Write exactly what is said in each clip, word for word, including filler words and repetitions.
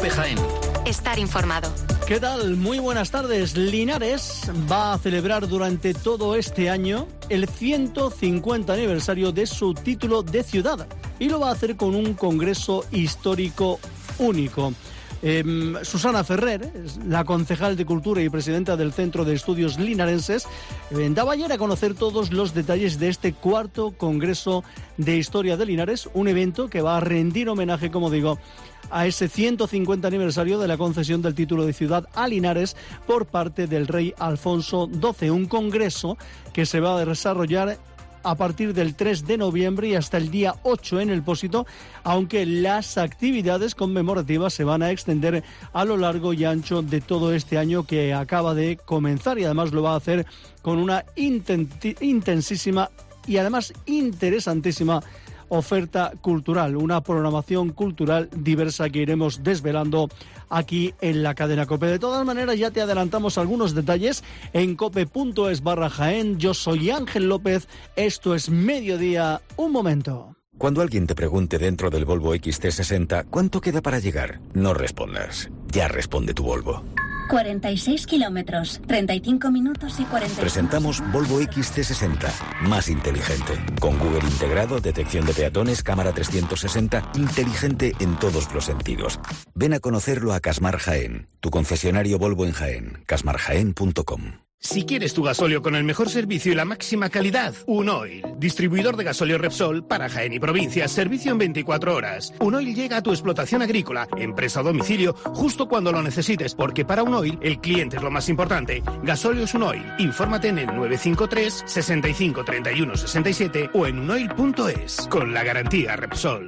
COPE Jaén. Estar informado. ¿Qué tal? Muy buenas tardes. Linares va a celebrar durante todo este año el ciento cincuenta aniversario de su título de ciudad y lo va a hacer con un congreso histórico único. Eh, Susana Ferrer, la concejal de Cultura y presidenta del Centro de Estudios Linarenses, eh, daba ayer a conocer todos los detalles de este cuarto Congreso de Historia de Linares, un evento que va a rendir homenaje, como digo, a ese ciento cincuenta aniversario de la concesión del título de ciudad a Linares por parte del rey Alfonso doce, un congreso que se va a desarrollar a partir del tres de noviembre y hasta el día ocho en El Pósito, aunque las actividades conmemorativas se van a extender a lo largo y ancho de todo este año que acaba de comenzar, y además lo va a hacer con una intensísima y además interesantísima oferta cultural, una programación cultural diversa que iremos desvelando aquí en la cadena COPE. De todas maneras, ya te adelantamos algunos detalles en cope.es barra Jaén. Yo soy Ángel López, esto es Mediodía, un momento. Cuando alguien te pregunte dentro del Volvo X C sesenta, ¿cuánto queda para llegar? No respondas, ya responde tu Volvo. cuarenta y seis kilómetros, treinta y cinco minutos y cuarenta. Presentamos Volvo X C sesenta, más inteligente. Con Google integrado, detección de peatones, cámara trescientos sesenta, inteligente en todos los sentidos. Ven a conocerlo a Casmar Jaén, tu concesionario Volvo en Jaén, casmar jaén punto com. Si quieres tu gasóleo con el mejor servicio y la máxima calidad, Unoil, distribuidor de gasóleo Repsol para Jaén y provincia, servicio en veinticuatro horas. Unoil llega a tu explotación agrícola, empresa o domicilio, justo cuando lo necesites, porque para Unoil el cliente es lo más importante. Gasóleos Unoil, infórmate en el nueve cinco tres, sesenta y cinco, treinta y uno, sesenta y siete o en unoil punto es, con la garantía Repsol.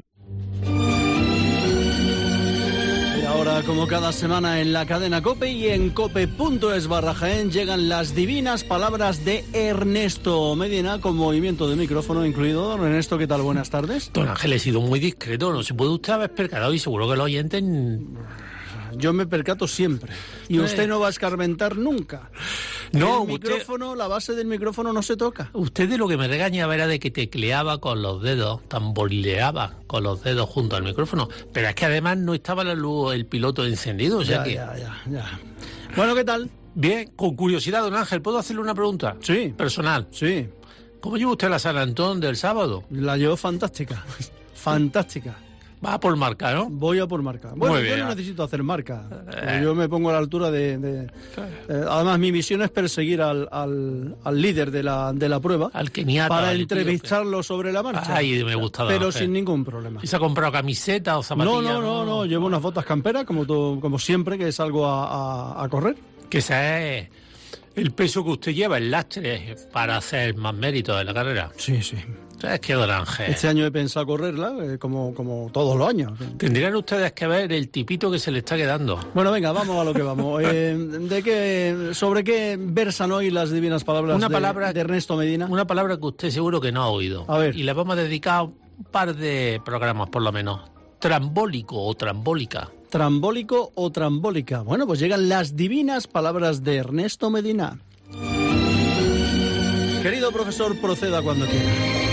Ahora, como cada semana en la cadena COPE y en cope.es barra Jaén, llegan las divinas palabras de Ernesto Medina, con movimiento de micrófono incluido. Don Ernesto, ¿qué tal? Buenas tardes. Don Ángel, he sido muy discreto, no se puede usted haber percatado y seguro que los oyentes... Yo me percato siempre. Y usted no va a escarmentar nunca. No, el usted... micrófono, la base del micrófono no se toca. Usted de lo que me regañaba era de que tecleaba con los dedos, tamborileaba con los dedos junto al micrófono. Pero es que además no estaba la luz, el piloto encendido, o sea ya, que... Ya, ya, ya. Bueno, ¿qué tal? Bien, con curiosidad, don Ángel, ¿puedo hacerle una pregunta? Sí. Personal. Sí. ¿Cómo lleva usted la San Antón del sábado? La llevo fantástica. Fantástica. Va a por marca, ¿no? Voy a por marca. Bueno, Muy yo bien. no necesito hacer marca. Eh. Yo me pongo a la altura de... de eh, además, mi misión es perseguir al, al, al líder de la, de la prueba. Al keniata. Para al entrevistarlo sobre la marcha. Ay, me gusta. Pero Ángel. sin ningún problema. ¿Y se ha comprado camiseta o zapatillas? No, no, no, no. Llevo unas botas camperas, como, todo, como siempre que salgo a, a, a correr. Que ese es el peso que usted lleva, el lastre, para hacer más mérito de la carrera. Sí, sí. Es que, don Ángel... Este año he pensado correrla, eh, como, como todos los años. Tendrían ustedes que ver el tipito que se le está quedando. Bueno, venga, vamos a lo que vamos. Eh, ¿de qué, ¿Sobre qué versan hoy las divinas palabras una de, palabra, de Ernesto Medina? Una palabra que usted seguro que no ha oído. A ver. Y le vamos a dedicar un par de programas, por lo menos. Trambólico o trambólica. Trambólico o trambólica. Bueno, pues llegan las divinas palabras de Ernesto Medina. Querido profesor, proceda cuando quiera.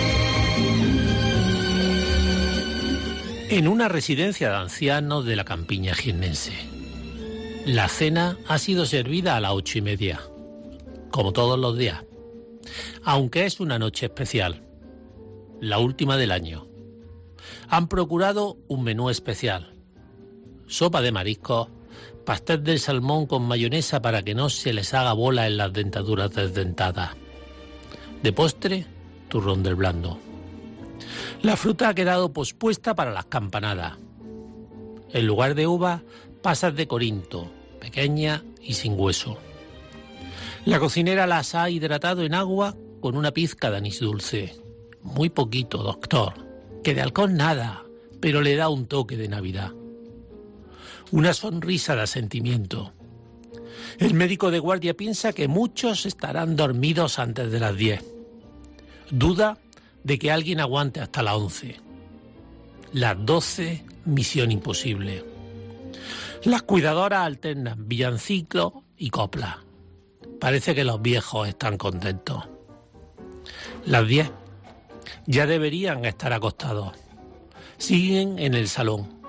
En una residencia de ancianos de la campiña jiennense. La cena ha sido servida a las ocho y media, como todos los días. Aunque es una noche especial, la última del año. Han procurado un menú especial. Sopa de mariscos, pastel del salmón con mayonesa para que no se les haga bola en las dentaduras desdentadas. De postre, turrón del blando. La fruta ha quedado pospuesta para las campanadas. En lugar de uva, pasas de Corinto, pequeña y sin hueso. La cocinera las ha hidratado en agua con una pizca de anís dulce. Muy poquito, doctor, que de alcohol nada, pero le da un toque de Navidad. Una sonrisa de asentimiento. El médico de guardia piensa que muchos estarán dormidos antes de las diez. Duda de que alguien aguante hasta las once. Las doce, misión imposible. Las cuidadoras alternan villancico y copla. Parece que los viejos están contentos. Las diez. Ya deberían estar acostados. Siguen en el salón.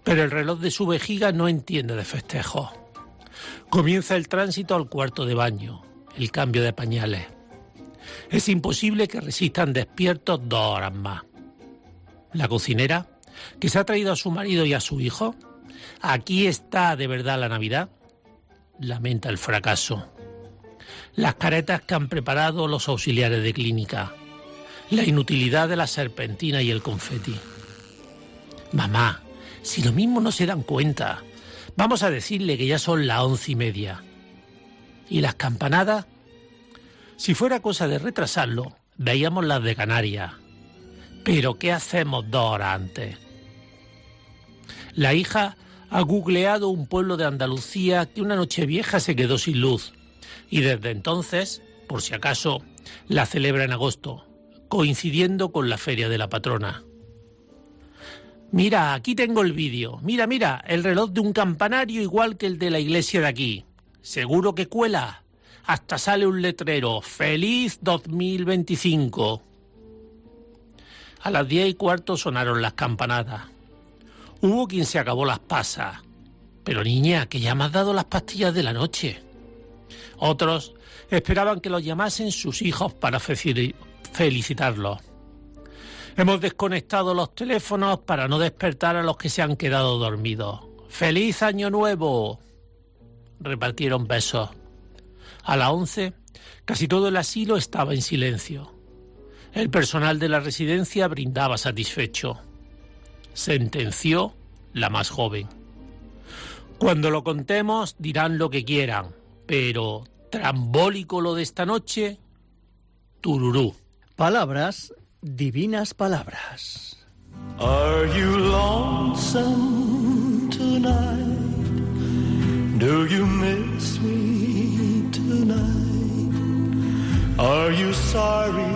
Pero el reloj de su vejiga no entiende de festejos. Comienza el tránsito al cuarto de baño, el cambio de pañales. Es imposible que resistan despiertos dos horas más. La cocinera, que se ha traído a su marido y a su hijo, ¿aquí está de verdad la Navidad? Lamenta el fracaso. Las caretas que han preparado los auxiliares de clínica. La inutilidad de la serpentina y el confeti. Mamá, si lo mismo no se dan cuenta, vamos a decirle que ya son las once y media. ¿Y las campanadas? Si fuera cosa de retrasarlo, veíamos las de Canarias. Pero ¿qué hacemos dos horas antes? La hija ha googleado un pueblo de Andalucía que una noche vieja se quedó sin luz. Y desde entonces, por si acaso, la celebra en agosto, coincidiendo con la feria de la patrona. Mira, aquí tengo el vídeo. Mira, mira, el reloj de un campanario igual que el de la iglesia de aquí. Seguro que cuela. Hasta sale un letrero. ¡Feliz dos mil veinticinco! A las diez y cuarto sonaron las campanadas. Hubo quien se acabó las pasas. Pero niña, que ya me has dado las pastillas de la noche. Otros esperaban que los llamasen sus hijos para felicitarlos. Hemos desconectado los teléfonos para no despertar a los que se han quedado dormidos. ¡Feliz Año Nuevo! Repartieron besos. A las once, casi todo el asilo estaba en silencio. El personal de la residencia brindaba satisfecho. Sentenció la más joven. Cuando lo contemos dirán lo que quieran, pero trambólico lo de esta noche, tururú. Palabras, divinas palabras. Are you lonesome tonight? Do you miss me tonight? Are you sorry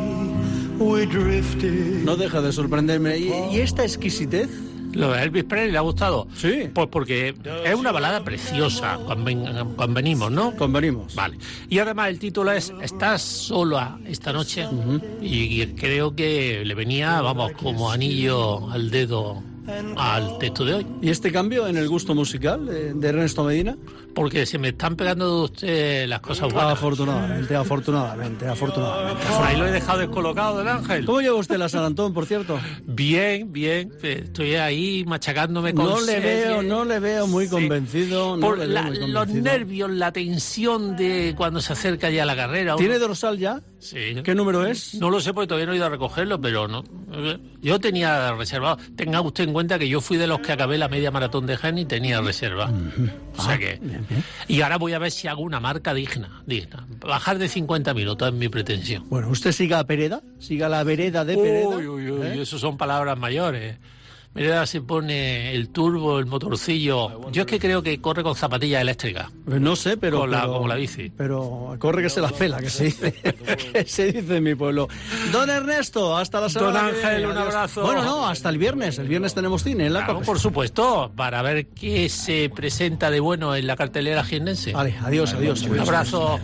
we drifted? No deja de sorprenderme. ¿Y, y esta exquisitez? ¿Lo de Elvis Presley le ha gustado? Sí. Pues porque es una balada preciosa, conven- convenimos, ¿no? Convenimos. Vale. Y además el título es ¿Estás sola esta noche? Uh-huh. Y creo que le venía, vamos, como anillo al dedo al texto de hoy. ¿Y este cambio en el gusto musical de, de Ernesto Medina? Porque se me están pegando de usted las cosas buenas. Afortunadamente, afortunadamente, afortunadamente. Ahí lo he dejado descolocado del Ángel. ¿Cómo lleva usted la San Antón, por cierto? Bien, bien. Estoy ahí machacándome con No le series. veo, no le veo muy convencido. Sí. No Por le veo la, muy convencido. los nervios, la tensión de cuando se acerca ya la carrera. ¿Tiene uno... dorsal ya? Sí. ¿Qué número es? No lo sé porque todavía no he ido a recogerlo, pero no. Yo tenía reservado. Tenga usted en cuenta que yo fui de los que acabé la media maratón de Jaén y tenía reserva. Uh-huh. O sea ah, que. Bien, bien. Y ahora voy a ver si hago una marca digna, digna. Bajar de cincuenta minutos es mi pretensión. Bueno, usted siga a Pereda, siga la vereda de Pereda. Uy, uy, uy, ¿eh? Eso son palabras mayores. Vereda se pone el turbo, el motorcillo. Yo es que creo que corre con zapatillas eléctricas. Pues no sé, pero... Con la, pero, como la bici. Pero corre que se la pela, que se dice, que se dice en mi pueblo. Don Ernesto, hasta la semana Don que Ángel, viene. un Adiós. abrazo. Bueno, no, hasta el viernes. El viernes tenemos cine en la Claro, COPE. por supuesto, para ver qué se presenta de bueno en la cartelera jiennense. Vale, adiós, adiós. Un abrazo.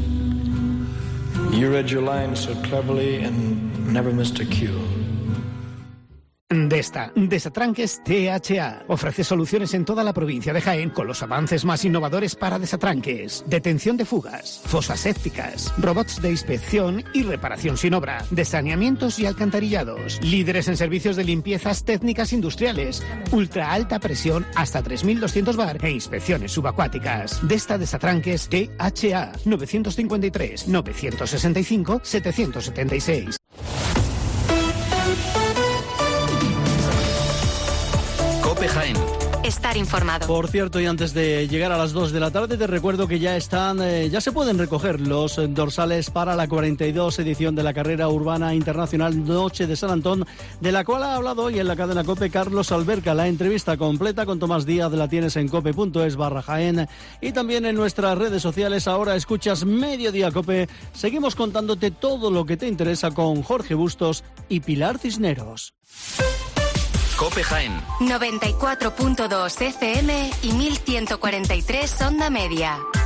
You read your lines so cleverly and never missed a cue. Desta, Desatranques T H A. Ofrece soluciones en toda la provincia de Jaén con los avances más innovadores para desatranques, detención de fugas, fosas sépticas, robots de inspección y reparación sin obra, de saneamientos y alcantarillados. Líderes en servicios de limpiezas técnicas industriales, ultra alta presión hasta tres mil doscientos bar e inspecciones subacuáticas. Desta Desatranques T H A. nueve cinco tres, nueve seis cinco, siete siete seis. COPE Jaén. Estar informado. Por cierto, y antes de llegar a las dos de la tarde, te recuerdo que ya están, eh, ya se pueden recoger los dorsales para la cuarenta y dos edición de la Carrera Urbana Internacional Noche de San Antón, de la cual ha hablado hoy en la cadena COPE Carlos Alberca. La entrevista completa con Tomás Díaz la tienes en cope.es barra Jaén y también en nuestras redes sociales. Ahora escuchas Mediodía COPE. Seguimos contándote todo lo que te interesa con Jorge Bustos y Pilar Cisneros. COPE Jaén. noventa y cuatro punto dos F M y mil ciento cuarenta y tres onda media.